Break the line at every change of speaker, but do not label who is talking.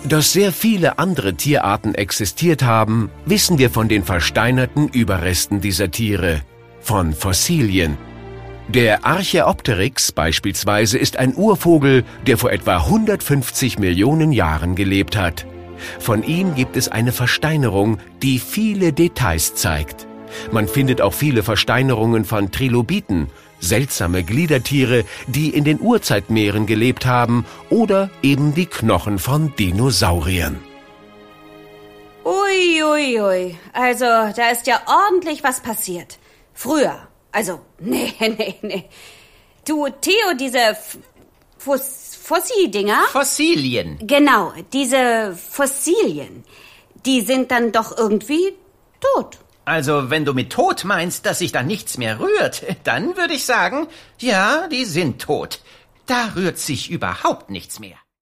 Dass sehr viele andere Tierarten existiert haben, wissen wir von den versteinerten Überresten dieser Tiere, von Fossilien. Der Archaeopteryx beispielsweise ist ein Urvogel, der vor etwa 150 Millionen Jahren gelebt hat. Von ihm gibt es eine Versteinerung, die viele Details zeigt. Man findet auch viele Versteinerungen von Trilobiten, seltsame Gliedertiere, die in den Urzeitmeeren gelebt haben, oder eben die Knochen von Dinosauriern.
Uiuiui, also da ist ja ordentlich was passiert. Früher, also, nee. Du, Theo, diese Fossil-Dinger?
Fossilien.
Genau, diese Fossilien, die sind dann doch irgendwie tot.
Also, wenn du mit tot meinst, dass sich da nichts mehr rührt, dann würde ich sagen, ja, die sind tot. Da rührt sich überhaupt nichts mehr.